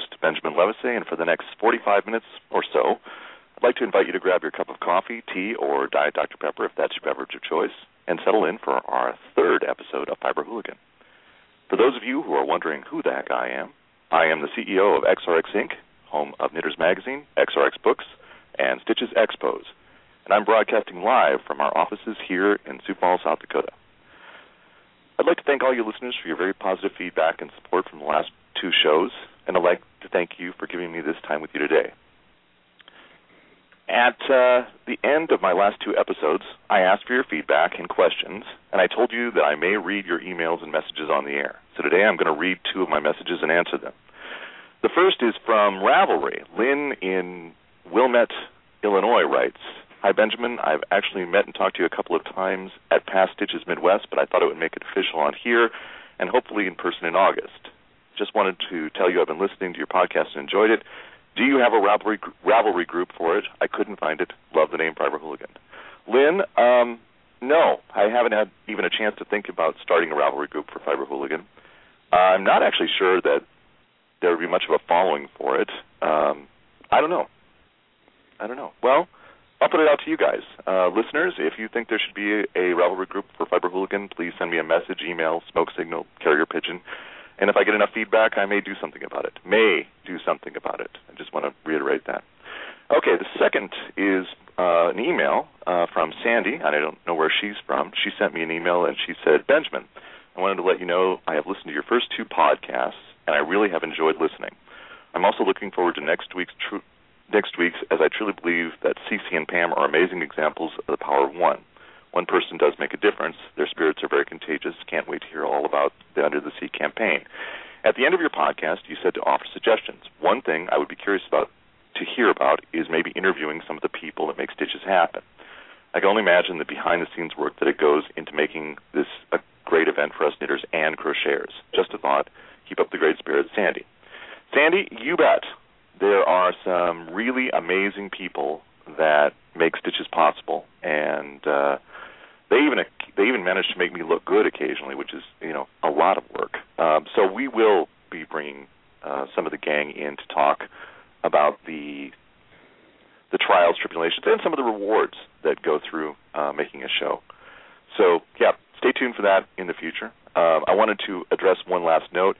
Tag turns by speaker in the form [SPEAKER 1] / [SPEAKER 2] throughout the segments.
[SPEAKER 1] host, Benjamin Levesey, and for the next 45 minutes or so, I'd like to invite you to grab your cup of coffee, tea, or Diet Dr. Pepper, if that's your beverage of choice, and settle in for our third episode of Fiber Hooligan. For those of you who are wondering who the heck I am the CEO of XRX Inc., home of Knitters Magazine, XRX Books, and Stitches Expos, and I'm broadcasting live from our offices here in Sioux Falls, South Dakota. I'd like to thank all you listeners for your very positive feedback and support from the last two shows, and I'd like to thank you for giving me this time with you today. At the end of my last two episodes, I asked for your feedback and questions, and I told you that I may read your emails and messages on the air. So today I'm going to read two of my messages and answer them. The first is from Ravelry. Lynn in Wilmette, Illinois writes, "Hi, Benjamin. I've actually met and talked to you a couple of times at Past Stitches Midwest, but I thought it would make it official on here and hopefully in person in August. Just wanted to tell you I've been listening to your podcast and enjoyed it. Do you have a Ravelry group for it? I couldn't find it. Love the name Fiber Hooligan." Lynn, no, I haven't had even a chance to think about starting a Ravelry group for Fiber Hooligan. I'm not actually sure that there would be much of a following for it. I don't know. Well, I'll put it out to you guys. Listeners, if you think there should be a Ravelry group for Fiber Hooligan, please send me a message, email, smoke signal, carrier pigeon. And if I get enough feedback, I may do something about it. I just want to reiterate that. Okay, the second is an email from Sandy. I don't know where she's from. She sent me an email, and she said, "Benjamin, I wanted to let you know I have listened to your first two podcasts, and I really have enjoyed listening. I'm also looking forward to next week's, as I truly believe that Cece and Pam are amazing examples of the power of one. One person does make a difference. Their spirits are very contagious. Can't wait to hear all about the Under the Sea campaign. At the end of your podcast, you said to offer suggestions. One thing I would be curious to hear about is maybe interviewing some of the people that make Stitches happen. I can only imagine the behind-the-scenes work that it goes into making this a great event for us knitters and crocheters. Just a thought. Keep up the great spirit, Sandy." Sandy, you bet. There are some really amazing people that make Stitches possible, and they even manage to make me look good occasionally, which is, a lot of work. So we will be bringing some of the gang in to talk about the trials, tribulations, and some of the rewards that go through making a show. So, yeah, stay tuned for that in the future. I wanted to address one last note.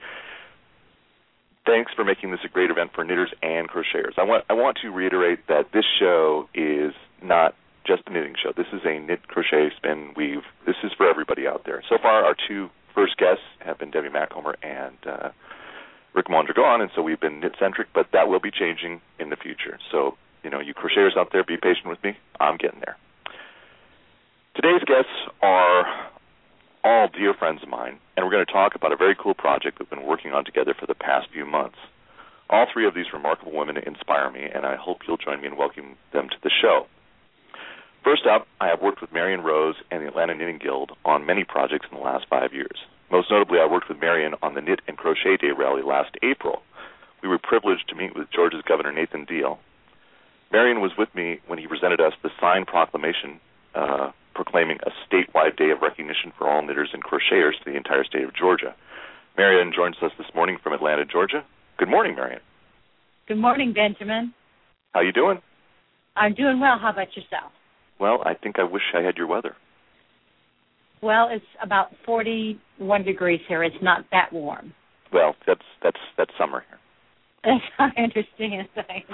[SPEAKER 1] Thanks for making this a great event for knitters and crocheters. I want to reiterate that this show is not just a knitting show. This is a knit, crochet, spin, weave. This is for everybody out there. So far, our two first guests have been Debbie Machomer and Rick Mondragon, and so we've been knit-centric, but that will be changing in the future. So, you crocheters out there, be patient with me. I'm getting there. Today's guests are all dear friends of mine, and we're going to talk about a very cool project we've been working on together for the past few months. All three of these remarkable women inspire me, and I hope you'll join me in welcoming them to the show. First up, I have worked with Marion Rose and the Atlanta Knitting Guild on many projects in the last 5 years. Most notably, I worked with Marion on the Knit and Crochet Day rally last April. We were privileged to meet with Georgia's Governor Nathan Deal. Marion was with me when he presented us the signed proclamation proclaiming a statewide day of recognition for all knitters and crocheters to the entire state of Georgia. Marion joins us this morning from Atlanta, Georgia. Good morning, Marion.
[SPEAKER 2] Good morning, Benjamin.
[SPEAKER 1] How you doing?
[SPEAKER 2] I'm doing well. How about yourself?
[SPEAKER 1] Well, I think I wish I had your weather.
[SPEAKER 2] Well, it's about 41 degrees here. It's not that warm.
[SPEAKER 1] Well, that's summer here.
[SPEAKER 2] I understand.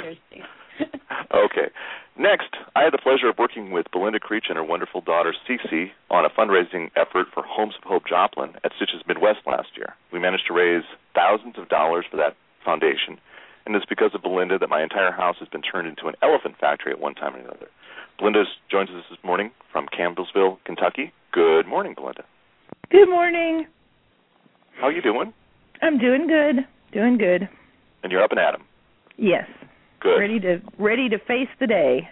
[SPEAKER 1] Okay. Next, I had the pleasure of working with Belinda Creech and her wonderful daughter, Cece, on a fundraising effort for Homes of Hope Joplin at Stitches Midwest last year. We managed to raise thousands of dollars for that foundation, and it's because of Belinda that my entire house has been turned into an elephant factory at one time or another. Belinda joins us this morning from Campbellsville, Kentucky. Good morning, Belinda.
[SPEAKER 3] Good morning.
[SPEAKER 1] How are you doing?
[SPEAKER 3] I'm doing good.
[SPEAKER 1] And you're up and at 'em?
[SPEAKER 3] Yes.
[SPEAKER 1] Good.
[SPEAKER 3] Ready to face the day.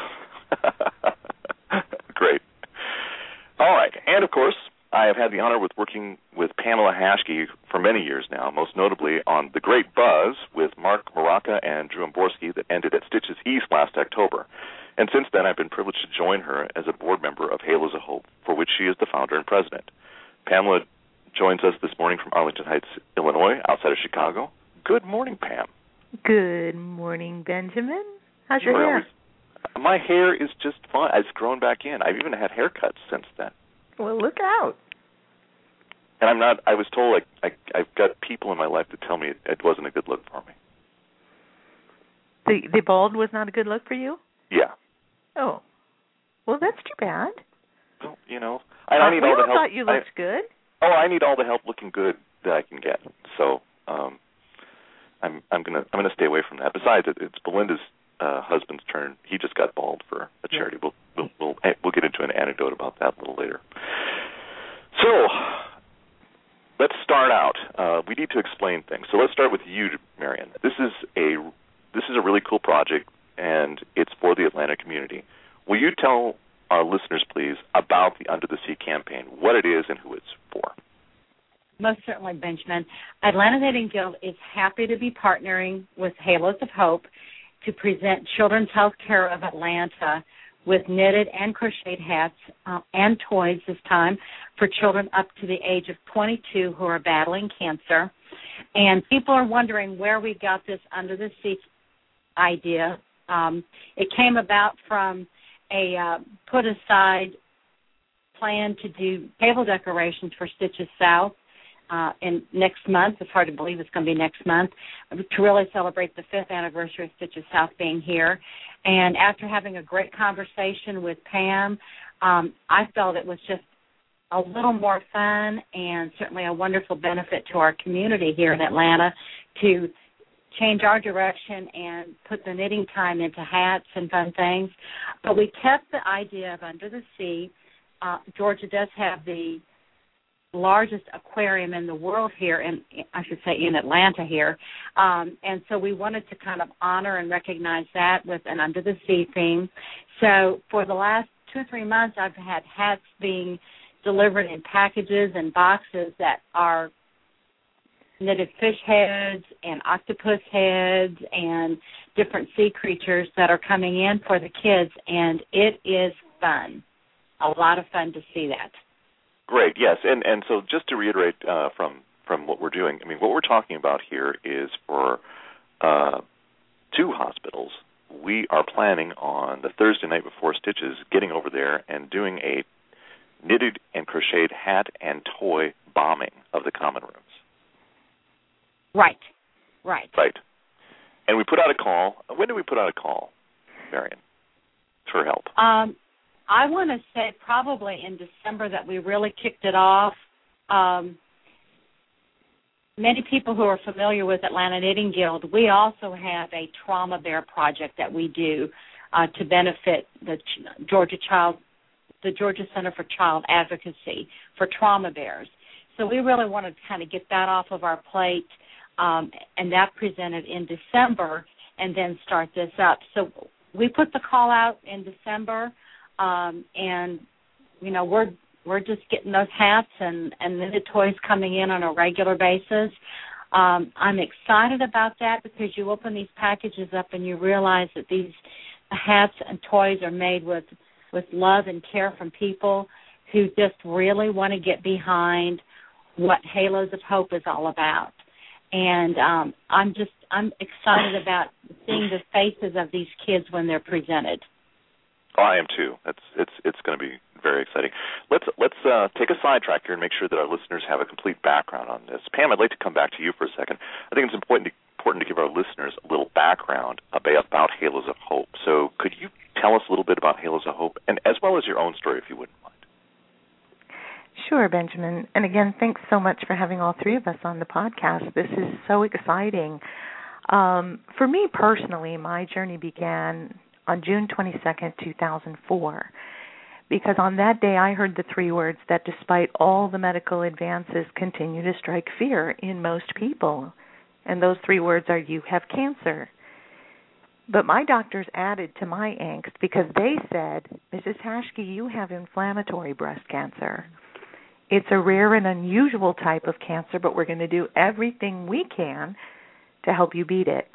[SPEAKER 1] Great. All right. And, of course, I have had the honor with working with Pamela Hashke for many years now, most notably on The Great Buzz with Mark Maraca and Drew Amborski that ended at Stitches East last October. And since then, I've been privileged to join her as a board member of Halos of Hope, for which she is the founder and president. Pamela joins us this morning from Arlington Heights, Illinois, outside of Chicago. Good morning, Pam.
[SPEAKER 3] Good morning, Benjamin. How's your hair?
[SPEAKER 1] My hair is just fine. It's grown back in. I've even had haircuts since then.
[SPEAKER 3] Well, look out.
[SPEAKER 1] And I'm not, I was told, like, I've got people in my life that tell me it wasn't a good look for me.
[SPEAKER 3] The bald was not a good look for you?
[SPEAKER 1] Yeah.
[SPEAKER 3] Oh. Well, that's too bad.
[SPEAKER 1] Well, I need all the help.
[SPEAKER 3] We thought you looked good.
[SPEAKER 1] Oh, I need all the help looking good that I can get. So, I'm gonna stay away from that. Besides, it's Belinda's husband's turn. He just got bald for a charity. We'll get into an anecdote about that a little later. So, let's start out. We need to explain things. So let's start with you, Marion. This is a really cool project, and it's for the Atlanta community. Will you tell our listeners, please, about the Under the Sea campaign, what it is and who it's for?
[SPEAKER 2] Most certainly, Benjamin. Atlanta Knitting Guild is happy to be partnering with Halos of Hope to present Children's Health Care of Atlanta with knitted and crocheted hats and toys this time for children up to the age of 22 who are battling cancer. And people are wondering where we got this Under the Sea idea. It came about from a put-aside plan to do table decorations for Stitches South in next month. It's hard to believe it's going to be next month, to really celebrate the 5th anniversary of Stitches South being here. And after having a great conversation with Pam, I felt it was just a little more fun and certainly a wonderful benefit to our community here in Atlanta to change our direction and put the knitting time into hats and fun things. But we kept the idea of Under the Sea. Georgia does have the largest aquarium in the world here, in Atlanta here. And so we wanted to kind of honor and recognize that with an Under the Sea theme. So for the last 2 or 3 months, I've had hats being delivered in packages and boxes that are knitted fish heads and octopus heads and different sea creatures that are coming in for the kids, and it is fun. A lot of fun to see that.
[SPEAKER 1] Great, yes, and so just to reiterate from what we're doing, I mean, what we're talking about here is for 2 hospitals. We are planning on the Thursday night before Stitches getting over there and doing a knitted and crocheted hat and toy bombing of the common rooms.
[SPEAKER 2] Right.
[SPEAKER 1] And we put out a call. When did we put out a call, Marion, for help?
[SPEAKER 2] I want to say probably in December that we really kicked it off. Many people who are familiar with Atlanta Knitting Guild, we also have a Trauma Bear project that we do to benefit the Georgia Center for Child Advocacy for trauma bears. So we really wanted to kind of get that off of our plate, and that presented in December, and then start this up. So we put the call out in December, and we're just getting those hats and knitted toys coming in on a regular basis. I'm excited about that because you open these packages up and you realize that these hats and toys are made with love and care from people who just really want to get behind what Halos of Hope is all about. And I'm excited about seeing the faces of these kids when they're presented.
[SPEAKER 1] Oh, I am too. It's going to be very exciting. Let's take a sidetrack here and make sure that our listeners have a complete background on this. Pam, I'd like to come back to you for a second. I think it's important to give our listeners a little background about Halos of Hope. So could you tell us a little bit about Halos of Hope, and as well as your own story, if you wouldn't mind?
[SPEAKER 3] Sure, Benjamin. And again, thanks so much for having all 3 of us on the podcast. This is so exciting. For me personally, my journey began on June 22nd, 2004, because on that day I heard the 3 words that despite all the medical advances continue to strike fear in most people. And those 3 words are, you have cancer. But my doctors added to my angst because they said, Mrs. Hashke, you have inflammatory breast cancer. It's a rare and unusual type of cancer, but we're going to do everything we can to help you beat it.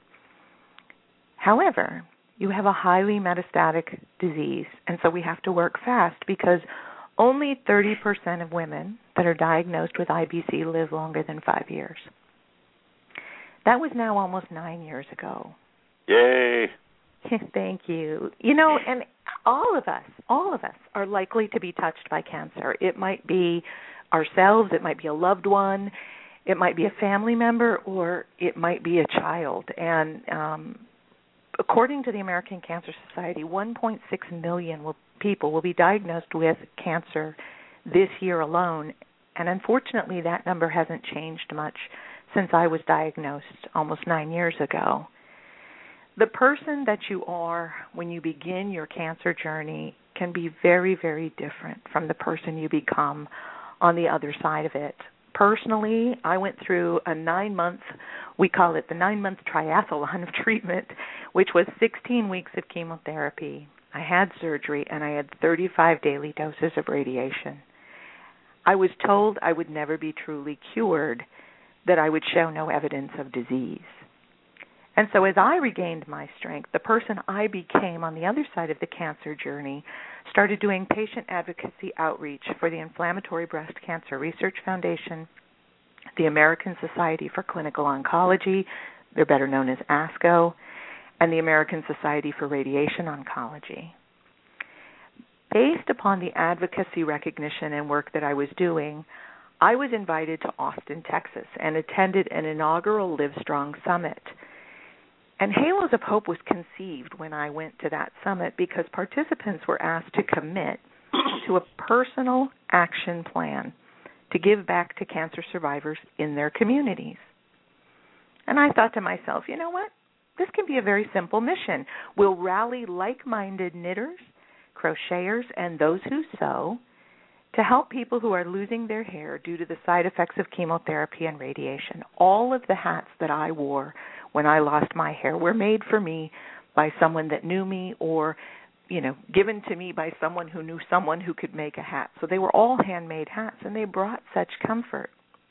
[SPEAKER 3] However, you have a highly metastatic disease, and so we have to work fast because only 30% of women that are diagnosed with IBC live longer than 5 years. That was now almost 9 years ago.
[SPEAKER 1] Yay!
[SPEAKER 3] Thank you. You know, and all of us are likely to be touched by cancer. It might be ourselves, it might be a loved one, it might be a family member, or it might be a child. And according to the American Cancer Society, 1.6 million people will be diagnosed with cancer this year alone. And unfortunately, that number hasn't changed much since I was diagnosed almost 9 years ago. The person that you are when you begin your cancer journey can be very, very different from the person you become on the other side of it. Personally, I went through a 9-month, we call it the 9-month triathlon of treatment, which was 16 weeks of chemotherapy. I had surgery, and I had 35 daily doses of radiation. I was told I would never be truly cured, that I would show no evidence of disease. And so as I regained my strength, the person I became on the other side of the cancer journey started doing patient advocacy outreach for the Inflammatory Breast Cancer Research Foundation, the American Society for Clinical Oncology, they're better known as ASCO, and the American Society for Radiation Oncology. Based upon the advocacy recognition and work that I was doing, I was invited to Austin, Texas, and attended an inaugural Livestrong Summit. And Halos of Hope was conceived when I went to that summit because participants were asked to commit to a personal action plan to give back to cancer survivors in their communities. And I thought to myself, you know what? This can be a very simple mission. We'll rally like-minded knitters, crocheters, and those who sew to help people who are losing their hair due to the side effects of chemotherapy and radiation. All of the hats that I wore when I lost my hair were made for me by someone that knew me or, given to me by someone who knew someone who could make a hat. So they were all handmade hats, and they brought such comfort.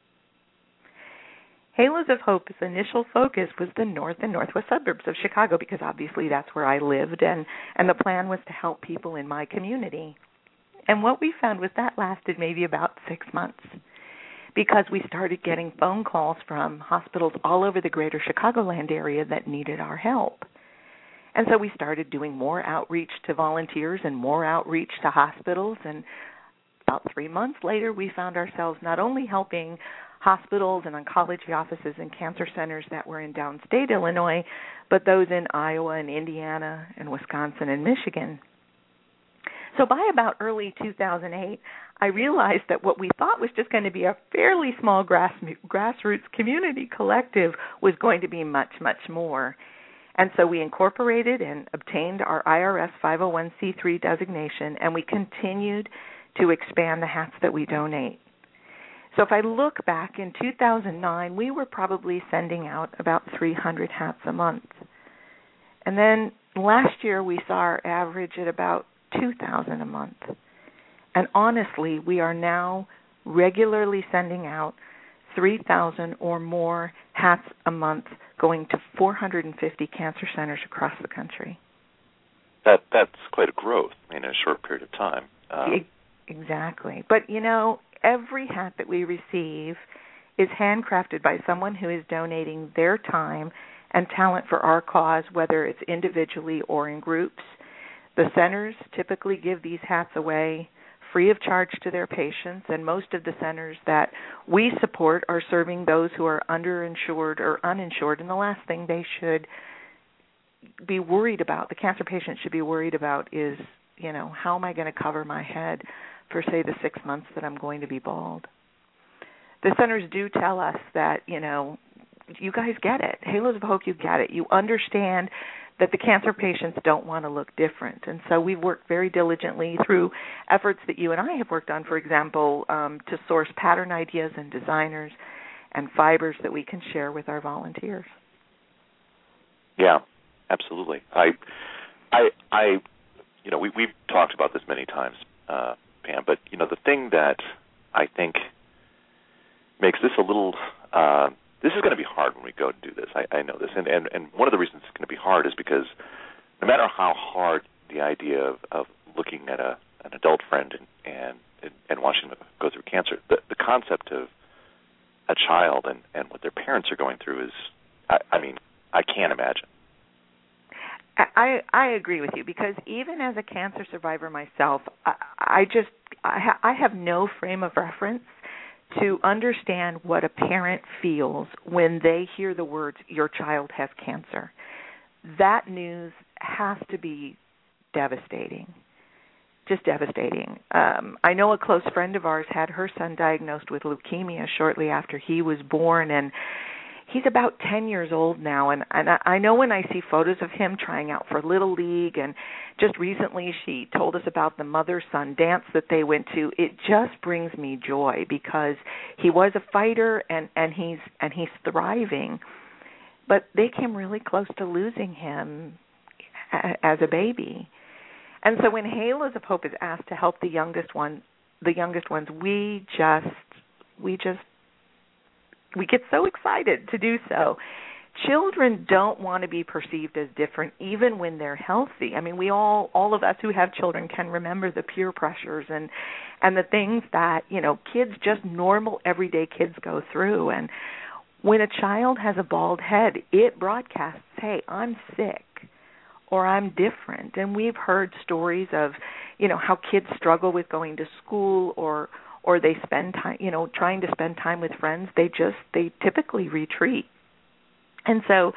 [SPEAKER 3] Halos of Hope's initial focus was the north and northwest suburbs of Chicago because obviously that's where I lived, and the plan was to help people in my community. And what we found was that lasted maybe about 6 months because we started getting phone calls from hospitals all over the greater Chicagoland area that needed our help. And so we started doing more outreach to volunteers and more outreach to hospitals. And about 3 months later, we found ourselves not only helping hospitals and oncology offices and cancer centers that were in downstate Illinois, but those in Iowa and Indiana and Wisconsin and Michigan. So by about early 2008, I realized that what we thought was just going to be a fairly small grassroots community collective was going to be much, much more. And so we incorporated and obtained our IRS 501c3 designation, and we continued to expand the hats that we donate. So if I look back in 2009, we were probably sending out about 300 hats a month. And then last year we saw our average at about 2,000 a month. And honestly, we are now regularly sending out 3,000 or more hats a month going to 450 cancer centers across the country.
[SPEAKER 1] That's quite a growth in a short period of time.
[SPEAKER 3] Exactly. But, every hat that we receive is handcrafted by someone who is donating their time and talent for our cause, whether it's individually or in groups. The centers typically give these hats away free of charge to their patients, and most of the centers that we support are serving those who are underinsured or uninsured, and the last thing they should be worried about, the cancer patient should be worried about is, how am I going to cover my head for, say, the 6 months that I'm going to be bald? The centers do tell us that, you guys get it. Halos of Hope, you get it. You understand that the cancer patients don't want to look different. And so we've worked very diligently through efforts that you and I have worked on, for example, to source pattern ideas and designers and fibers that we can share with our volunteers.
[SPEAKER 1] Yeah, absolutely. We've talked about this many times, Pam, but, the thing that I think makes this a little this is going to be hard when we go to do this. I know this. And one of the reasons it's going to be hard is because no matter how hard the idea of looking at an adult friend and watching them go through cancer, the concept of a child and what their parents are going through is I mean, I can't imagine.
[SPEAKER 3] I agree with you, because even as a cancer survivor myself, I have no frame of reference to understand what a parent feels when they hear the words, your child has cancer. That news has to be devastating, just devastating. I know a close friend of ours had her son diagnosed with leukemia shortly after he was born, and he's about 10 years old now, and I know when I see photos of him trying out for Little League, and just recently she told us about the mother-son dance that they went to, it just brings me joy, because he was a fighter and he's thriving. But they came really close to losing him as a baby. And so when Halos of Hope is asked to help the youngest ones, we get so excited to do so. Children don't want to be perceived as different even when they're healthy. I mean, we all of us who have children can remember the peer pressures and the things that, kids, just normal everyday kids go through. And when a child has a bald head, it broadcasts, hey, I'm sick or I'm different. And we've heard stories of, how kids struggle with going to school or they spend time, trying to spend time with friends. They typically retreat. And so,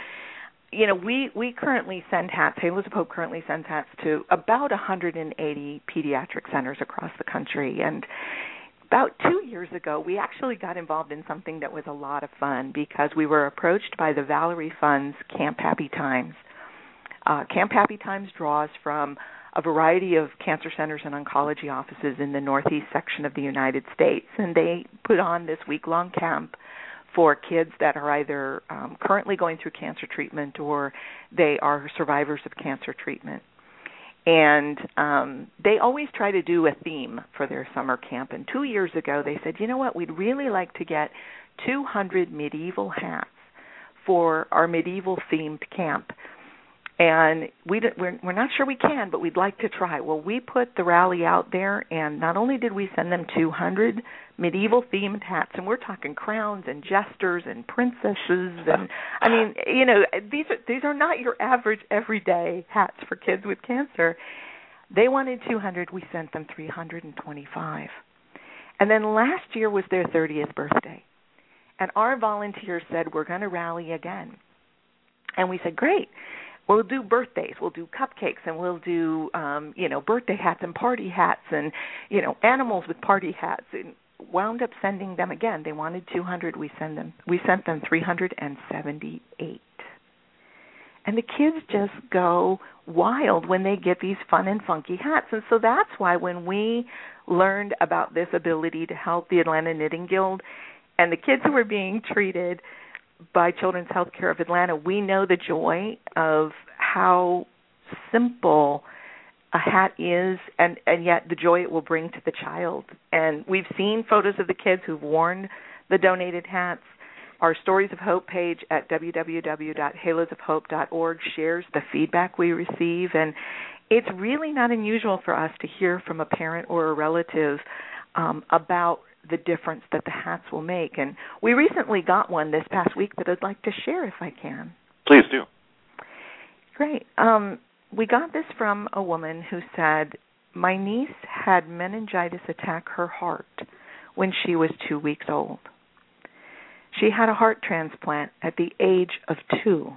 [SPEAKER 3] we currently send hats. Halos of Hope currently sends hats to about 180 pediatric centers across the country. And about 2 years ago, we actually got involved in something that was a lot of fun, because we were approached by the Valerie Fund's Camp Happy Times. Camp Happy Times draws from a variety of cancer centers and oncology offices in the northeast section of the United States, and they put on this week-long camp for kids that are either currently going through cancer treatment or they are survivors of cancer treatment. And they always try to do a theme for their summer camp. And 2 years ago, they said, you know what, we'd really like to get 200 medieval hats for our medieval-themed camp. And we're not sure we can, but we'd like to try. Well, we put the rally out there, and not only did we send them 200 medieval-themed hats, and we're talking crowns and jesters and princesses, and I mean, these are not your average everyday hats for kids with cancer. They wanted 200. We sent them 325. And then last year was their 30th birthday, and our volunteers said, we're going to rally again. And we said, great. We'll do birthdays, we'll do cupcakes, and we'll do, birthday hats and party hats and, animals with party hats. And wound up sending them again. They wanted 200. We sent them 378. And the kids just go wild when they get these fun and funky hats. And so that's why when we learned about this ability to help the Atlanta Knitting Guild and the kids who were being treated by Children's Healthcare of Atlanta, we know the joy of how simple a hat is and yet the joy it will bring to the child. And we've seen photos of the kids who've worn the donated hats. Our Stories of Hope page at www.halosofhope.org shares the feedback we receive. And it's really not unusual for us to hear from a parent or a relative about the difference that the hats will make. And we recently got one this past week that I'd like to share if I can.
[SPEAKER 1] Please do.
[SPEAKER 3] Great. We got this from a woman who said, my niece had meningitis attack her heart when she was 2 weeks old. She had a heart transplant at the age of 2.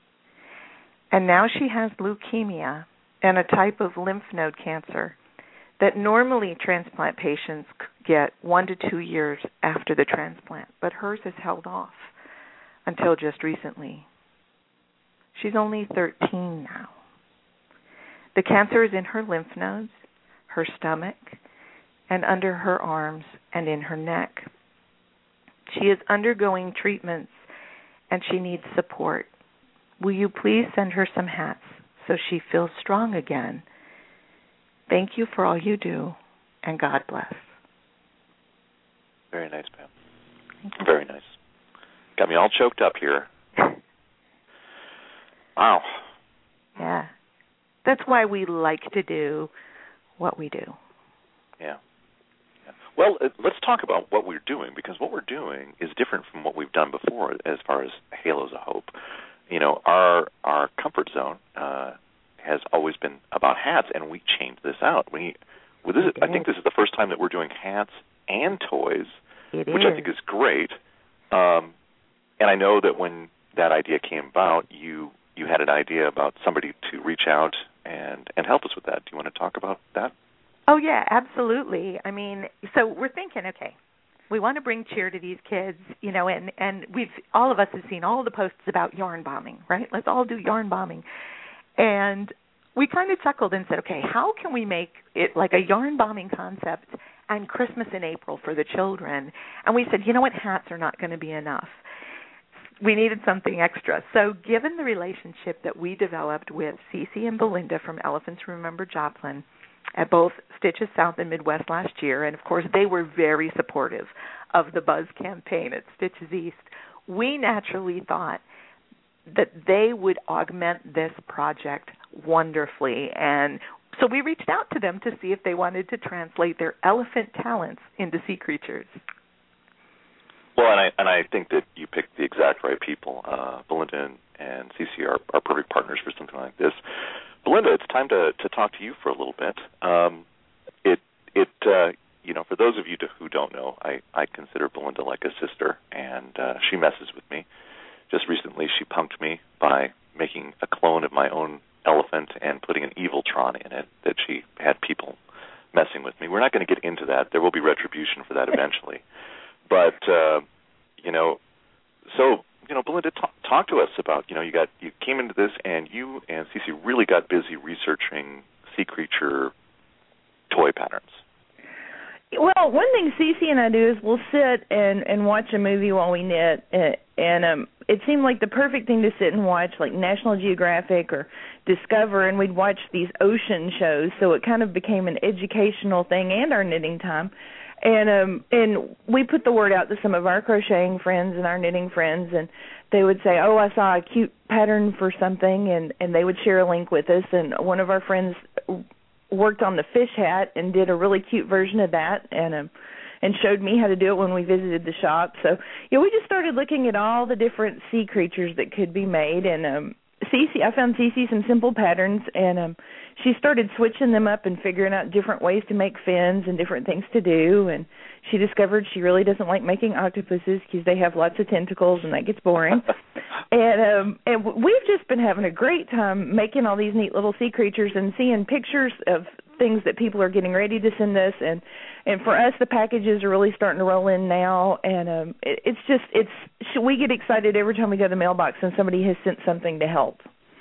[SPEAKER 3] And now she has leukemia and a type of lymph node cancer that normally transplant patients get 1 to 2 years after the transplant, but hers has held off until just recently. She's only 13 now. The cancer is in her lymph nodes, her stomach, and under her arms and in her neck. She is undergoing treatments, and she needs support. Will you please send her some hats so she feels strong again? Thank you for all you do, and God bless.
[SPEAKER 1] Very nice, Pam. Very nice. Got me all choked up here. Wow.
[SPEAKER 3] Yeah. That's why we like to do what we do.
[SPEAKER 1] Yeah. Well, let's talk about what we're doing, because what we're doing is different from what we've done before as far as Halos of Hope. You know, our comfort zone has always been about hats, and we changed this out. I think this is the first time that we're doing hats and toys, which I think is great. And I know that when that idea came about, you had an idea about somebody to reach out and help us with that. Do you want to talk about that?
[SPEAKER 3] Oh, yeah, absolutely. I mean, so we're thinking, okay, we want to bring cheer to these kids, you know, and all of us have seen all the posts about yarn bombing, right? Let's all do yarn bombing. And we kind of chuckled and said, okay, how can we make it like a yarn bombing concept and Christmas in April for the children? And we said, you know what, hats are not going to be enough. We needed something extra. So given the relationship that we developed with Cece and Belinda from Elephants Remember Joplin at both Stitches South and Midwest last year, and of course they were very supportive of the Buzz campaign at Stitches East, we naturally thought that they would augment this project wonderfully. And so we reached out to them to see if they wanted to translate their elephant talents into sea creatures.
[SPEAKER 1] Well, and I think that you picked the exact right people. Belinda and Cece are perfect partners for something like this. Belinda, it's time to talk to you for a little bit. You know, for those of you who don't know, I consider Belinda like a sister, and she messes with me. Just recently, she punked me by making a clone of my own elephant and putting an Eviltron in it that she had people messing with me. We're not going to get into that. There will be retribution for that eventually. But, you know, so, you know, Belinda, talk to us about, you know, you came into this and you and Cece really got busy researching sea creature toy patterns.
[SPEAKER 4] Well, one thing Cece and I do is we'll sit and watch a movie while we knit, and it seemed like the perfect thing to sit and watch, like National Geographic or Discover, and we'd watch these ocean shows, so it kind of became an educational thing and our knitting time. And we put the word out to some of our crocheting friends and our knitting friends, and they would say, oh, I saw a cute pattern for something, and they would share a link with us. And one of our friends worked on the fish hat and did a really cute version of that, and showed me how to do it when we visited the shop. So, yeah, we just started looking at all the different sea creatures that could be made, and I found Cece some simple patterns, and she started switching them up and figuring out different ways to make fins and different things to do, and she discovered she really doesn't like making octopuses because they have lots of tentacles and that gets boring. And we've just been having a great time making all these neat little sea creatures and seeing pictures of things that people are getting ready to send us, and for us the packages are really starting to roll in now, and we get excited every time we go to the mailbox and somebody has sent something to help.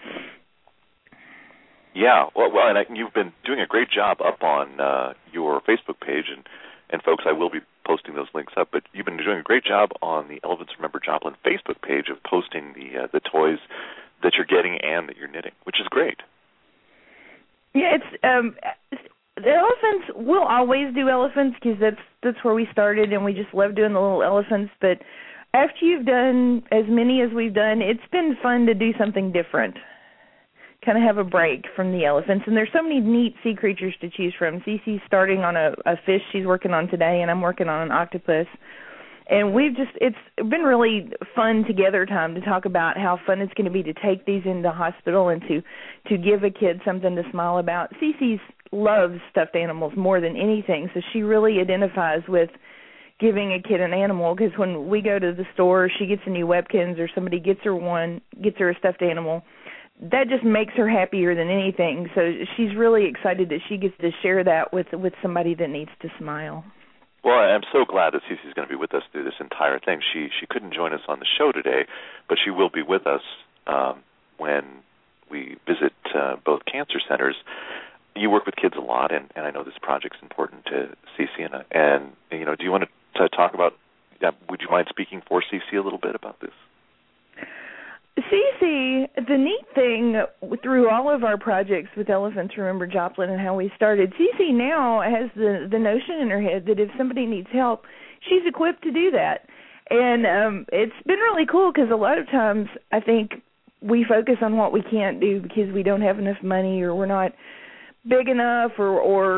[SPEAKER 1] Yeah, well, and you've been doing a great job up on your Facebook page, and folks, I will be posting those links up, but you've been doing a great job on the Elephants Remember Joplin Facebook page of posting the toys that you're getting and that you're knitting, which is great.
[SPEAKER 4] Yeah, the elephants, we'll always do elephants because that's where we started, and we just love doing the little elephants, but after you've done as many as we've done, it's been fun to do something different, kind of have a break from the elephants. And there's so many neat sea creatures to choose from. Cece's starting on a fish she's working on today, and I'm working on an octopus. And it's been really fun together time to talk about how fun it's going to be to take these into hospital and to give a kid something to smile about. Cece loves stuffed animals more than anything, so she really identifies with giving a kid an animal, because when we go to the store, she gets a new Webkinz or somebody gets her a stuffed animal, that just makes her happier than anything. So she's really excited that she gets to share that with somebody that needs to smile.
[SPEAKER 1] Well, I'm so glad that Cece's going to be with us through this entire thing. She couldn't join us on the show today, but she will be with us when we visit both cancer centers. You work with kids a lot, and I know this project's important to Cece. And you know, do you want to talk about? Would you mind speaking for Cece a little bit about this?
[SPEAKER 4] Cece, the neat thing through all of our projects with Elephants Remember Joplin and how we started, Cece now has the notion in her head that if somebody needs help, she's equipped to do that. And it's been really cool because a lot of times I think we focus on what we can't do because we don't have enough money or we're not big enough or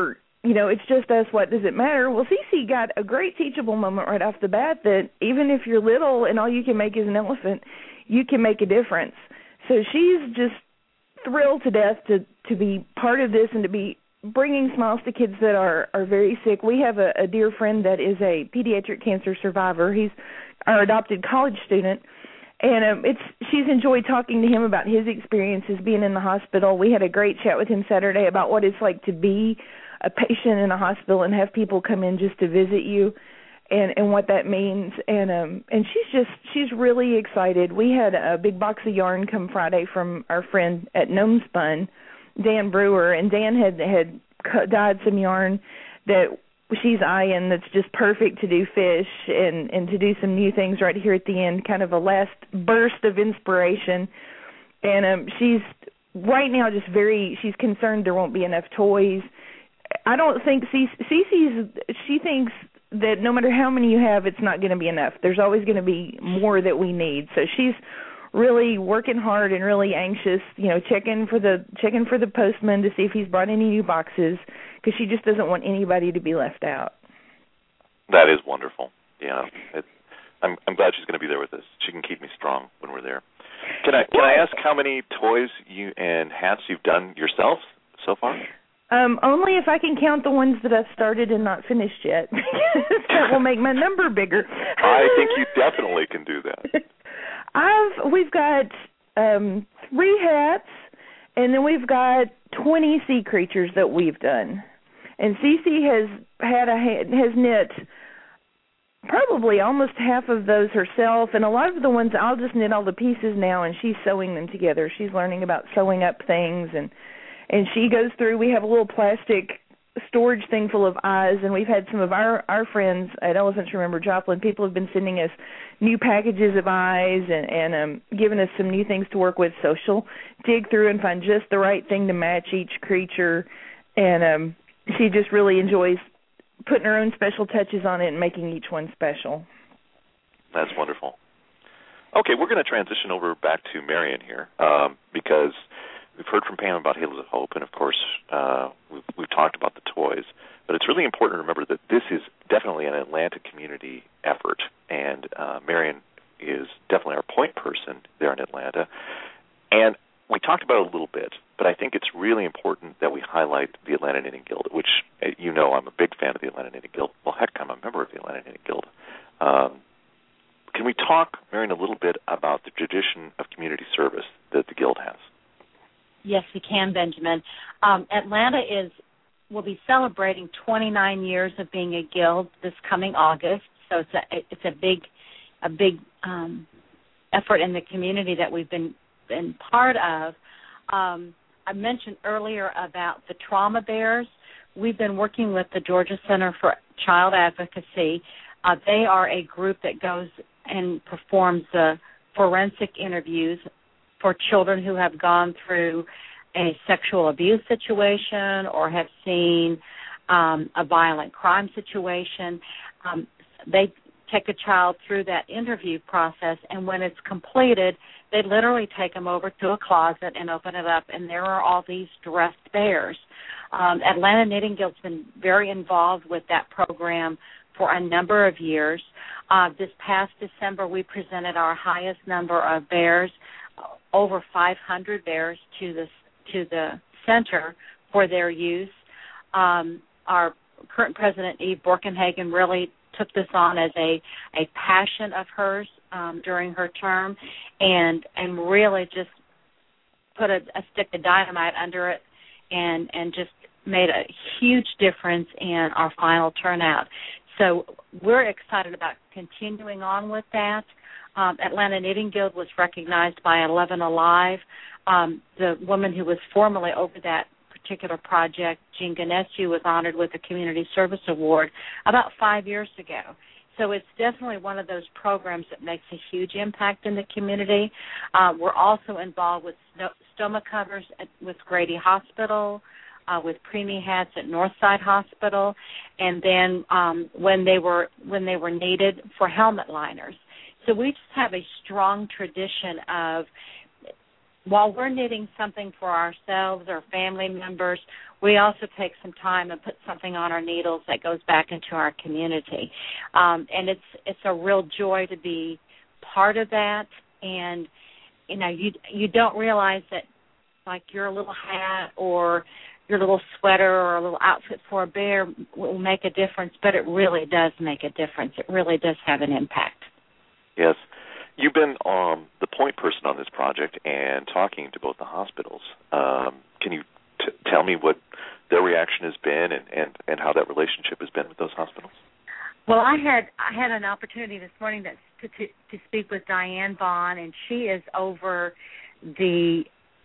[SPEAKER 4] it's just us, what does it matter? Well, Cece got a great teachable moment right off the bat that even if you're little and all you can make is an elephant, you can make a difference. So she's just thrilled to death to be part of this and to be bringing smiles to kids that are very sick. We have a dear friend that is a pediatric cancer survivor. He's our adopted college student. And she's enjoyed talking to him about his experiences being in the hospital. We had a great chat with him Saturday about what it's like to be a patient in a hospital and have people come in just to visit you, and what that means. And she's really excited. We had a big box of yarn come Friday from our friend at Gnome Spun, Dan Brewer, and Dan had dyed some yarn that she's eyeing that's just perfect to do fish and to do some new things right here at the end, kind of a last burst of inspiration. And she's right now just she's concerned there won't be enough toys. I don't think she thinks that no matter how many you have, it's not going to be enough. There's always going to be more that we need. So she's really working hard and really anxious, checking for the postman to see if he's brought any new boxes, because she just doesn't want anybody to be left out.
[SPEAKER 1] That is wonderful. Yeah, I'm glad she's going to be there with us. She can keep me strong when we're there. Can I ask how many toys and hats you've done yourself so far?
[SPEAKER 4] Only if I can count the ones that I've started and not finished yet. That will make my number bigger.
[SPEAKER 1] I think you definitely can do that.
[SPEAKER 4] We've got 3 hats, and then we've got 20 sea creatures that we've done. And Cece has knit probably almost half of those herself, and a lot of the ones I'll just knit all the pieces now, and she's sewing them together. She's learning about sewing up things, and she goes through. We have a little plastic storage thing full of eyes, and we've had some of our friends at Elephants Remember Joplin. People have been sending us new packages of eyes and giving us some new things to work with. So she'll dig through and find just the right thing to match each creature, and she just really enjoys putting her own special touches on it and making each one special.
[SPEAKER 1] That's wonderful. Okay, we're going to transition over back to Marion here because we've heard from Pam about Halos of Hope, and of course we've talked about the toys, but it's really important to remember that this is definitely an Atlanta community effort, and Marion is definitely our point person there in Atlanta. And we talked about it a little bit, but I think it's really important that we highlight the Atlanta Knitting Guild, which, I'm a big fan of the Atlanta Knitting Guild. Well, heck, I'm a member of the Atlanta Knitting Guild. Can we talk, Marion, a little bit about the tradition of community service that the Guild has?
[SPEAKER 2] Yes, we can, Benjamin. Atlanta will be celebrating 29 years of being a guild this coming August, so it's a big effort in the community that we've been part of. I mentioned earlier about the trauma bears. We've been working with the Georgia Center for Child Advocacy. They are a group that goes and performs forensic interviews for children who have gone through a sexual abuse situation or have seen a violent crime situation. They take a child through that interview process, and when it's completed, they literally take them over to a closet and open it up, and there are all these dressed bears. Atlanta Knitting Guild's been very involved with that program for a number of years. This past December, we presented our highest number of bears, over 500 bears, to the center for their use. Our current president, Eve Borkenhagen, really took this on as a passion of hers during her term, and really just put a stick of dynamite under it and just made a huge difference in our final turnout. So we're excited about continuing on with that. Atlanta Knitting Guild was recognized by 11 Alive. The woman who was formerly over that particular project, Jean Ganescu, was honored with a Community Service Award about 5 years ago. So it's definitely one of those programs that makes a huge impact in the community. We're also involved with stoma covers with Grady Hospital, with preemie hats at Northside Hospital, and then when they were needed, for helmet liners. So we just have a strong tradition of while we're knitting something for ourselves or family members, we also take some time and put something on our needles that goes back into our community. And it's a real joy to be part of that. And, you don't realize that, like, your little hat or your little sweater or a little outfit for a bear will make a difference, but it really does make a difference. It really does have an impact.
[SPEAKER 1] Yes. You've been the point person on this project and talking to both the hospitals. Can you tell me what their reaction has been and how that relationship has been with those hospitals?
[SPEAKER 2] Well, I had an opportunity this morning to speak with Diane Vaughn, and she is over the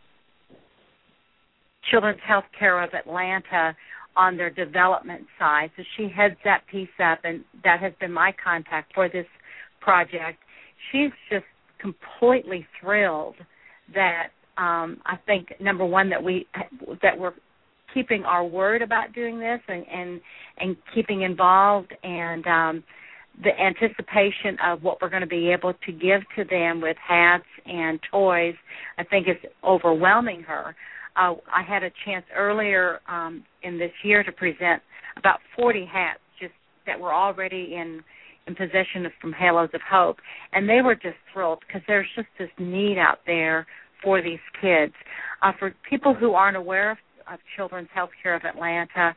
[SPEAKER 2] Children's Health Care of Atlanta on their development side. So she heads that piece up, and that has been my contact for this project. She's just completely thrilled that I think, number one, that we're keeping our word about doing this and keeping involved, and the anticipation of what we're going to be able to give to them with hats and toys, I think, is overwhelming her. I had a chance earlier in this year to present about 40 hats just that were already in possession from Halos of Hope, and they were just thrilled because there's just this need out there for these kids. For people who aren't aware of Children's Health Care of Atlanta,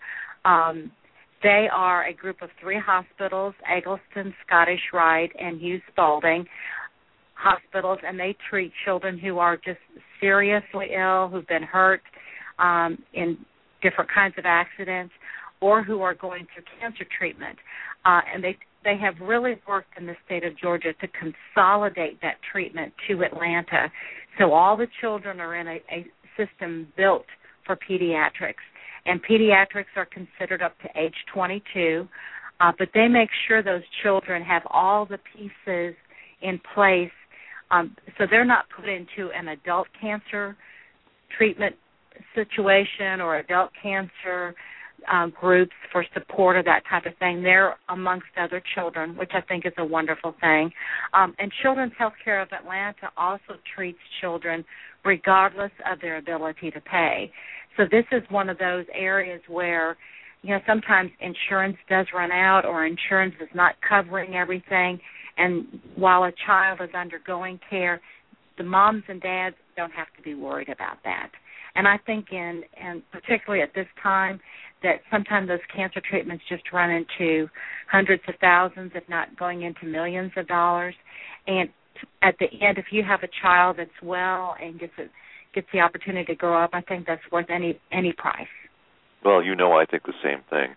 [SPEAKER 2] they are a group of 3 hospitals, Eggleston, Scottish Rite, and Hughes Spalding hospitals, and they treat children who are just seriously ill, who've been hurt in different kinds of accidents, or who are going through cancer treatment. And they have really worked in the state of Georgia to consolidate that treatment to Atlanta. So all the children are in a system built for pediatrics. And pediatrics are considered up to age 22, but they make sure those children have all the pieces in place so they're not put into an adult cancer treatment situation or adult cancer groups for support or that type of thing. They're amongst other children, which I think is a wonderful thing. And Children's Health Care of Atlanta also treats children regardless of their ability to pay. So this is one of those areas where, sometimes insurance does run out or insurance is not covering everything. And while a child is undergoing care, the moms and dads don't have to be worried about that. And I think and particularly at this time, that sometimes those cancer treatments just run into hundreds of thousands, if not going into millions of dollars. And at the end, if you have a child that's well and gets the opportunity to grow up, I think that's worth any price.
[SPEAKER 1] Well, I think the same thing.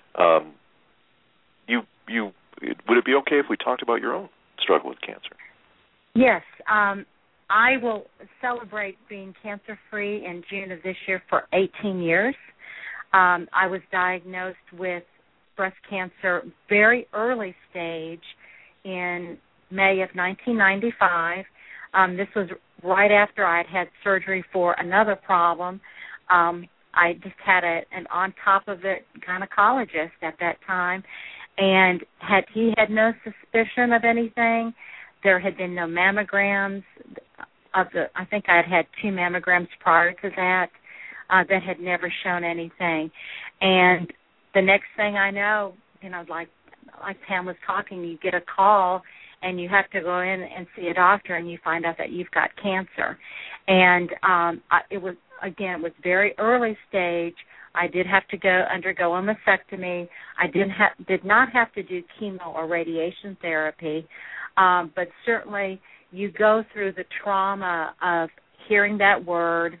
[SPEAKER 1] Would it be okay if we talked about your own struggle with cancer?
[SPEAKER 2] Yes. I will celebrate being cancer-free in June of this year for 18 years. I was diagnosed with breast cancer very early stage in May of 1995. This was right after I'd had surgery for another problem. I just had an on-top-of-it gynecologist at that time, and he had no suspicion of anything. There had been no mammograms. I think I had 2 mammograms prior to that that had never shown anything. And the next thing I know, like Pam was talking, you get a call and you have to go in and see a doctor, and you find out that you've got cancer. And it was very early stage. I did have to undergo a mastectomy. I did not have to do chemo or radiation therapy, but certainly you go through the trauma of hearing that word.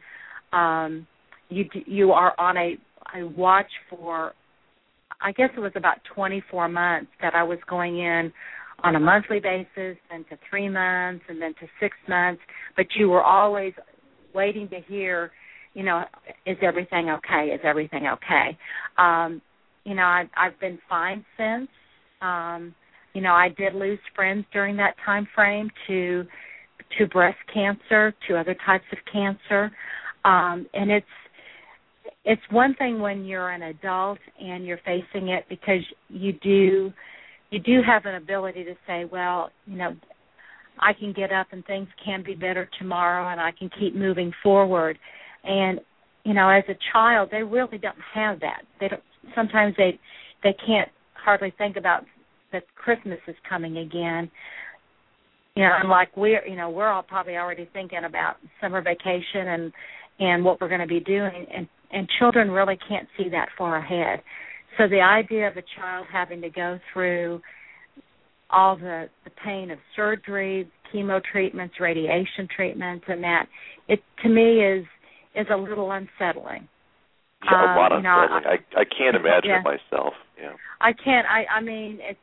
[SPEAKER 2] You are on a watch for, I guess it was about 24 months that I was going in on a monthly basis, then to 3 months, and then to 6 months. But you were always waiting to hear, is everything okay? Is everything okay? I've been fine since. I did lose friends during that time frame to breast cancer, to other types of cancer, and it's one thing when you're an adult and you're facing it, because you do have an ability to say, well, I can get up and things can be better tomorrow and I can keep moving forward. And, you know, as a child, they really don't have that. Sometimes they can't hardly think about that Christmas is coming again. You know, and like we're all probably already thinking about summer vacation and what we're going to be doing, and children really can't see that far ahead. So the idea of a child having to go through all the pain of surgery, chemo treatments, radiation treatments, and that, it to me is a little unsettling.
[SPEAKER 1] Yeah, a lot unsettling. I can't imagine it myself. Yeah.
[SPEAKER 2] I can't. I mean, it's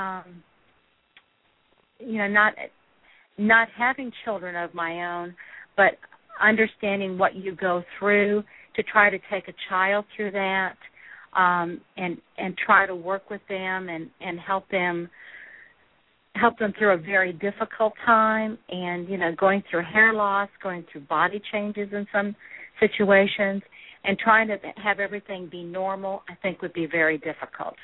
[SPEAKER 2] not having children of my own, but understanding what you go through to try to take a child through that, and try to work with them and help them through a very difficult time, and, you know, going through hair loss, going through body changes in some situations, and trying to have everything be normal, I think would be very difficult.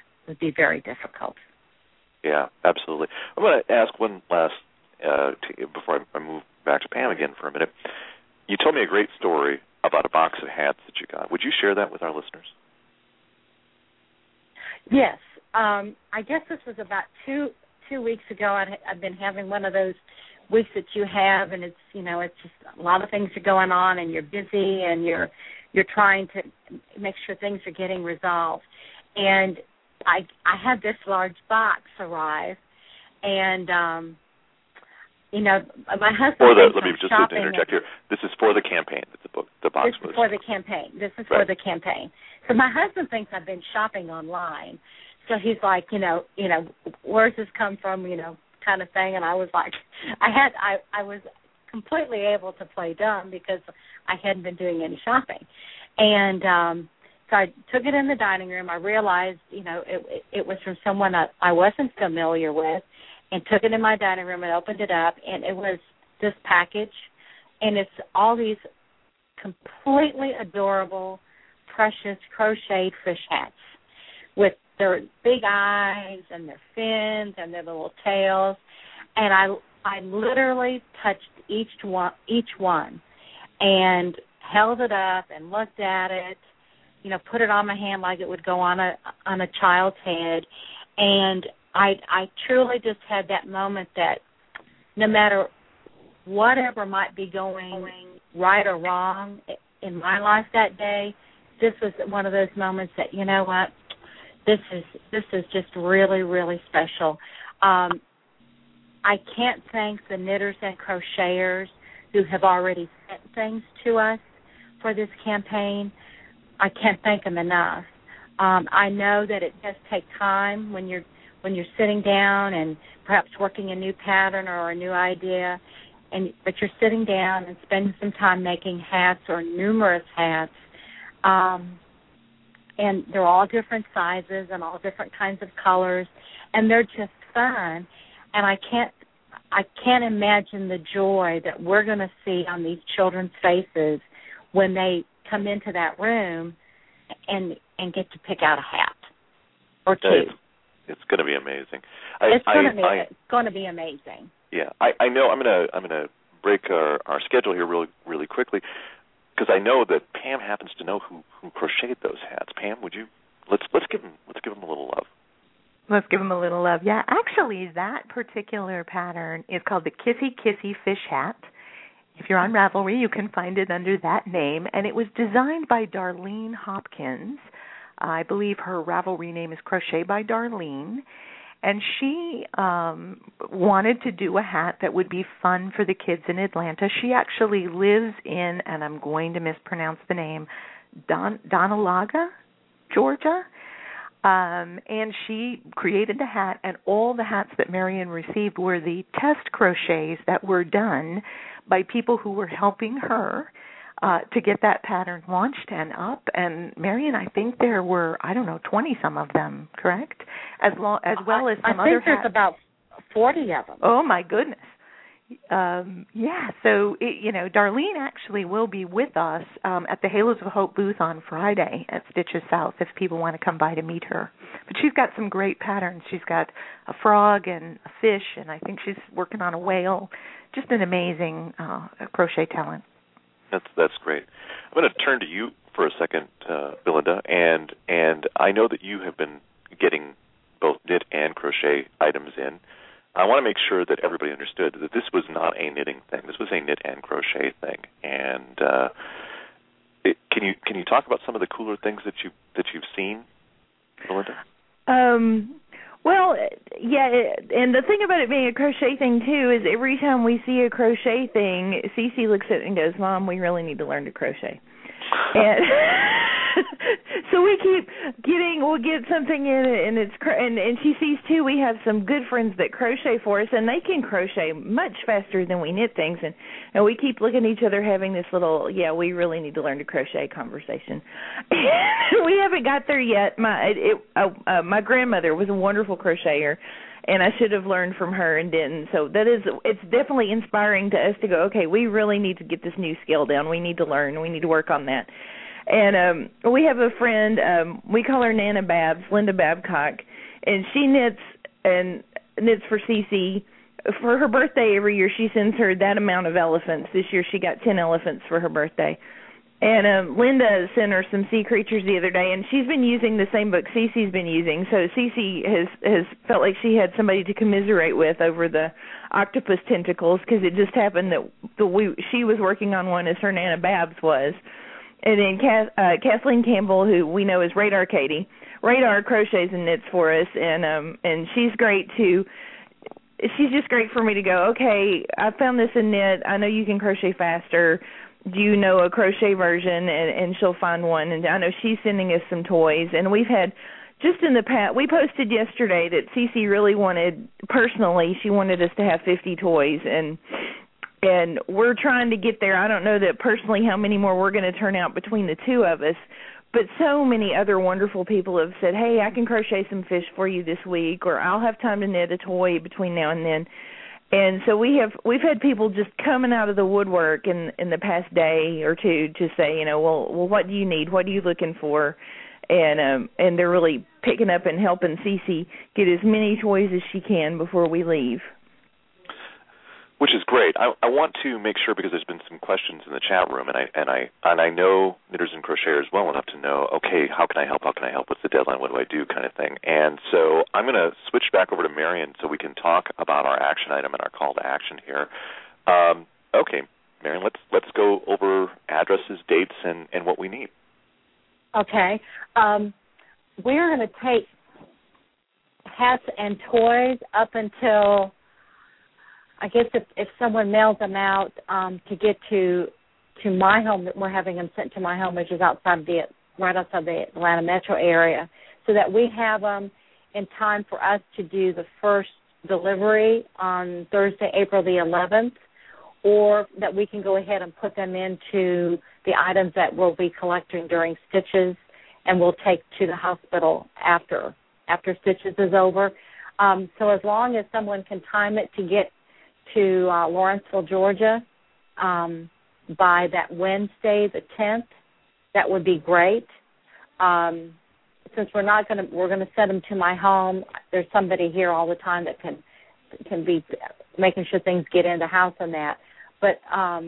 [SPEAKER 1] Yeah, absolutely. I'm going to ask one last, before I move back to Pam again for a minute. You told me a great story about a box of hats that you got. Would you share that with our listeners?
[SPEAKER 2] Yes. I guess this was about two weeks ago. I've been having one of those weeks that you have, and it's just a lot of things are going on, and you're busy, and you're trying to make sure things are getting resolved. And I had this large box arrive, and my husband.
[SPEAKER 1] Let me just interject here. This is for the campaign that the box was.
[SPEAKER 2] This is for the campaign. For the campaign. So my husband thinks I've been shopping online. So he's like, where's this come from, kind of thing. And I was like, I was completely able to play dumb because I hadn't been doing any shopping. And so I took it in the dining room. I realized, it was from someone I wasn't familiar with, and took it in my dining room and opened it up, and it was this package, and it's all these completely adorable, precious crocheted fish hats with their big eyes and their fins and their little tails, and I literally touched each one and held it up and looked at it, put it on my hand like it would go on a child's head, and I truly just had that moment that no matter whatever might be going right or wrong in my life that day, this was one of those moments that, you know what, this is just really, really special. I can't thank the knitters and crocheters who have already sent things to us for this campaign. I can't thank them enough. I know that it does take time when you're sitting down and perhaps working a new pattern or a new idea, but you're sitting down and spending some time making hats or numerous hats, and they're all different sizes and all different kinds of colors, and they're just fun. And I can't imagine the joy that we're going to see on these children's faces when they come into that room and get to pick out a hat or two.
[SPEAKER 1] It's going to be amazing.
[SPEAKER 2] It's going to be amazing.
[SPEAKER 1] Yeah, I know. I'm gonna break our schedule here really, really quickly, because I know that Pam happens to know who crocheted those hats. Pam, would you let's give them a little love.
[SPEAKER 3] Let's give them a little love. Yeah, actually, that particular pattern is called the Kissy Kissy Fish Hat. If you're on Ravelry, you can find it under that name, and it was designed by Darlene Hopkins. I believe her Ravelry name is Crochet by Darlene, and she wanted to do a hat that would be fun for the kids in Atlanta. She actually lives in, and I'm going to mispronounce the name, Donalaga, Georgia, and she created the hat, and all the hats that Marion received were the test crochets that were done by people who were helping her to get that pattern launched and up. And Marion, I think there were, 20 some of them, correct? As well as some other hats.
[SPEAKER 2] I think there's about 40 of them.
[SPEAKER 3] Oh, my goodness. So Darlene actually will be with us at the Halos of Hope booth on Friday at Stitches South if people want to come by to meet her. But she's got some great patterns. She's got a frog and a fish, and I think she's working on a whale. Just an amazing crochet talent.
[SPEAKER 1] That's great. I'm going to turn to you for a second, Belinda, and I know that you have been getting both knit and crochet items in. I want to make sure that everybody understood that this was not a knitting thing. This was a knit and crochet thing. And can you talk about some of the cooler things that you've seen, Belinda?
[SPEAKER 4] Well, yeah, and the thing about it being a crochet thing, too, is every time we see a crochet thing, Cece looks at it and goes, Mom, we really need to learn to crochet. And so we keep we'll get something in and and she sees too we have some good friends that crochet for us, and they can crochet much faster than we knit things, and we keep looking at each other having this little we really need to learn to crochet conversation. We haven't got there yet. My grandmother was a wonderful crocheter, and I should have learned from her and didn't. So it's definitely inspiring to us to go, okay, we really need to get this new skill down. We need to learn. We need to work on that. And we have a friend, we call her Nana Babs, Linda Babcock, and she knits for Cece. For her birthday every year, she sends her that amount of elephants. This year she got 10 elephants for her birthday. And Linda sent her some sea creatures the other day, and she's been using the same book Cece's been using. So Cece has felt like she had somebody to commiserate with over the octopus tentacles, because it just happened that she was working on one as her Nana Babs was. And then Kathleen Campbell, who we know as Radar Katie, Radar crochets and knits for us, and she's great too. She's just great for me to go, okay, I found this in knit. I know you can crochet faster. Do you know a crochet version? And she'll find one. And I know she's sending us some toys. And we've had, just in the past, we posted yesterday that Cece really wanted, personally, she wanted us to have 50 toys. And we're trying to get there. I don't know that personally how many more we're going to turn out between the two of us, but so many other wonderful people have said, hey, I can crochet some fish for you this week, or I'll have time to knit a toy between now and then. And so we've had people just coming out of the woodwork in the past day or two to say, well, what do you need? What are you looking for? And they're really picking up and helping Cece get as many toys as she can before we leave.
[SPEAKER 1] Which is great. I want to make sure, because there's been some questions in the chat room, and I know knitters and crocheters well enough to know, okay, how can I help? How can I help? What's the deadline? What do I do? Kind of thing. And so I'm going to switch back over to Marion so we can talk about our action item and our call to action here. Okay, Marion, let's go over addresses, dates, and what we need.
[SPEAKER 2] Okay. We're going to take hats and toys up until, I guess, if someone mails them out to get to my home, that we're having them sent to my home, which is right outside the Atlanta metro area, so that we have them in time for us to do the first delivery on Thursday, April the 11th, or that we can go ahead and put them into the items that we'll be collecting during Stitches and we'll take to the hospital after Stitches is over. So as long as someone can time it to get to Lawrenceville, Georgia, by that Wednesday, the 10th, that would be great. Since we're going to send them to my home. There's somebody here all the time that can be making sure things get in the house and that. But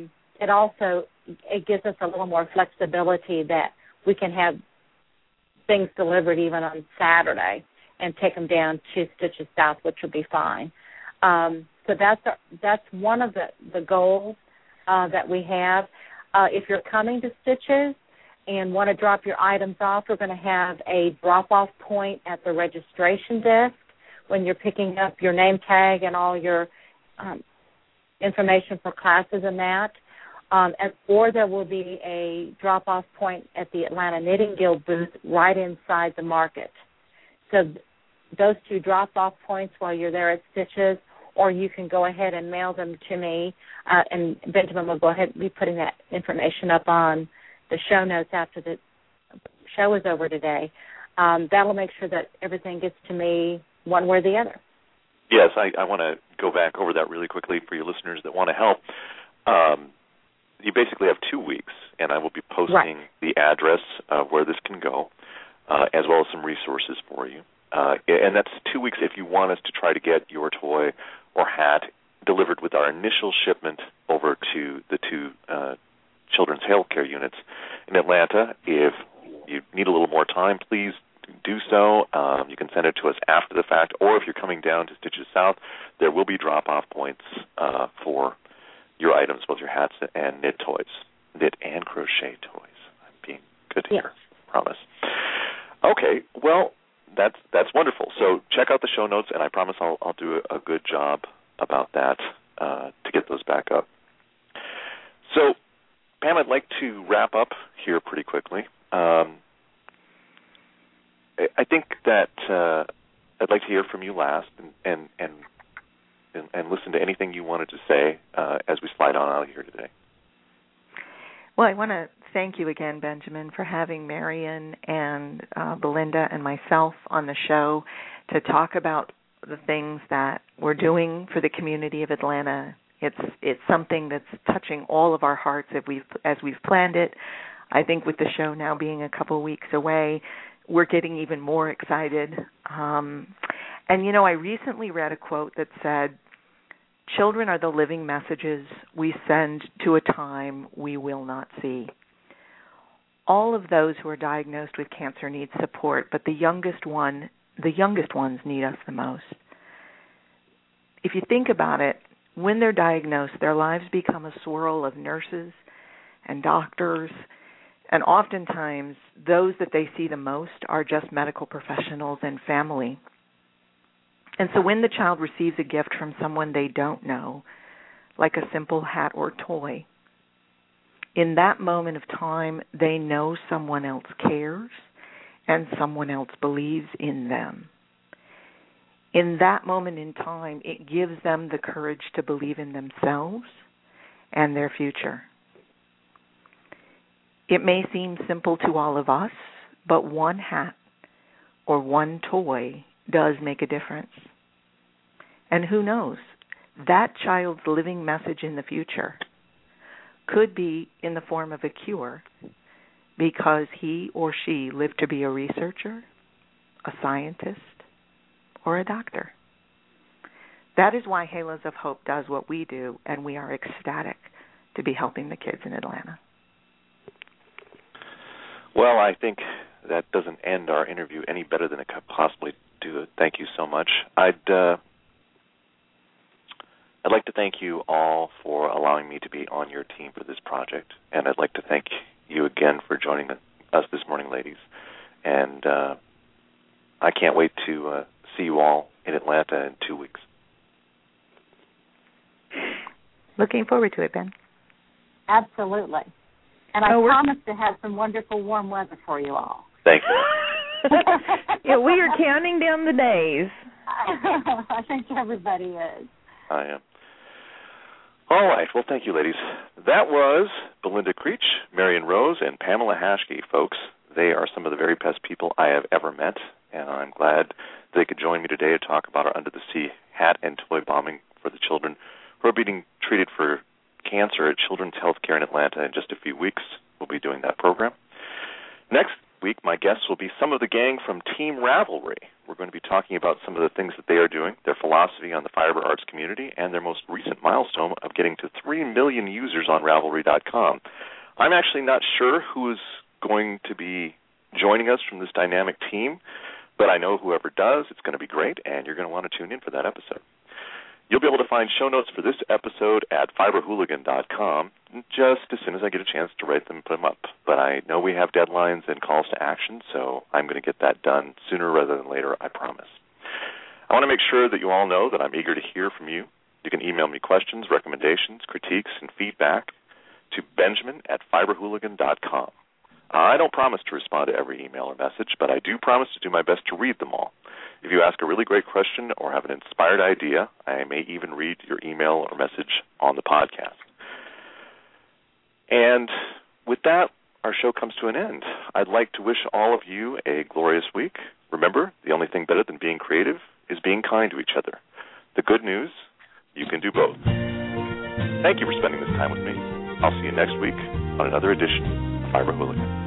[SPEAKER 2] it gives us a little more flexibility that we can have things delivered even on Saturday and take them down to Stitches South, which will be fine. So that's one of the goals that we have. If you're coming to Stitches and want to drop your items off, we're going to have a drop-off point at the registration desk when you're picking up your name tag and all your information for classes and that. Or there will be a drop-off point at the Atlanta Knitting Guild booth right inside the market. So those two drop-off points while you're there at Stitches, or you can go ahead and mail them to me, and Benjamin will go ahead and be putting that information up on the show notes after the show is over today. That will make sure that everything gets to me one way or the other.
[SPEAKER 1] Yes, I want to go back over that really quickly for your listeners that want to help. You basically have 2 weeks, and I will be posting the address of where this can go, as well as some resources for you. And that's 2 weeks if you want us to try to get your toy or hat delivered with our initial shipment over to the 2 children's health care units in Atlanta. If you need a little more time, please do so. You can send it to us after the fact, or if you're coming down to Stitches South, there will be drop-off points for your items, both your hats and knit and crochet toys. I'm being good here, promise. Okay, well, that's wonderful. So check out the show notes, and I promise I'll do a good job about that to get those back up. So, Pam, I'd like to wrap up here pretty quickly. I think that I'd like to hear from you last and listen to anything you wanted to say as we slide on out of here today.
[SPEAKER 3] Well, I want to thank you again, Benjamin, for having Marion and Belinda and myself on the show to talk about the things that we're doing for the community of Atlanta. It's something that's touching all of our hearts as we've planned it. I think with the show now being a couple of weeks away, we're getting even more excited. And, I recently read a quote that said, "Children are the living messages we send to a time we will not see." All of those who are diagnosed with cancer need support, but the youngest ones need us the most. If you think about it, when they're diagnosed, their lives become a swirl of nurses and doctors, and oftentimes those that they see the most are just medical professionals and family. And so when the child receives a gift from someone they don't know, like a simple hat or toy, in that moment of time, they know someone else cares and someone else believes in them. In that moment in time, it gives them the courage to believe in themselves and their future. It may seem simple to all of us, but one hat or one toy does make a difference. And who knows, that child's living message in the future could be in the form of a cure because he or she lived to be a researcher, a scientist, or a doctor. That is why Halos of Hope does what we do, and we are ecstatic to be helping the kids in Atlanta.
[SPEAKER 1] Well, I think that doesn't end our interview any better than it could possibly do. Thank you so much. I'd like to thank you all for allowing me to be on your team for this project, and I'd like to thank you again for joining us this morning, ladies. And I can't wait to see you all in Atlanta in 2 weeks.
[SPEAKER 3] Looking forward to it, Ben.
[SPEAKER 2] Absolutely. And I promise to have some wonderful warm weather for you all.
[SPEAKER 1] Thank you.
[SPEAKER 4] Yeah, we are counting down the days.
[SPEAKER 2] I think everybody is.
[SPEAKER 1] I am. All right. Well, thank you, ladies. That was Belinda Creech, Marion Rose, and Pamela Hashke, folks. They are some of the very best people I have ever met, and I'm glad they could join me today to talk about our Under the Sea hat and toy bombing for the children who are being treated for cancer at Children's Health Care in Atlanta. In just a few weeks, we'll be doing that program. Next week, my guests will be some of the gang from Team Ravelry. We're going to be talking about some of the things that they are doing, their philosophy on the fiber arts community, and their most recent milestone of getting to 3 million users on Ravelry.com. I'm actually not sure who is going to be joining us from this dynamic team, but I know whoever does, it's going to be great, and you're going to want to tune in for that episode. You'll be able to find show notes for this episode at fiberhooligan.com just as soon as I get a chance to write them and put them up. But I know we have deadlines and calls to action, so I'm going to get that done sooner rather than later, I promise. I want to make sure that you all know that I'm eager to hear from you. You can email me questions, recommendations, critiques, and feedback to benjamin@fiberhooligan.com. I don't promise to respond to every email or message, but I do promise to do my best to read them all. If you ask a really great question or have an inspired idea, I may even read your email or message on the podcast. And with that, our show comes to an end. I'd like to wish all of you a glorious week. Remember, the only thing better than being creative is being kind to each other. The good news, you can do both. Thank you for spending this time with me. I'll see you next week on another edition of Ira Hooligan.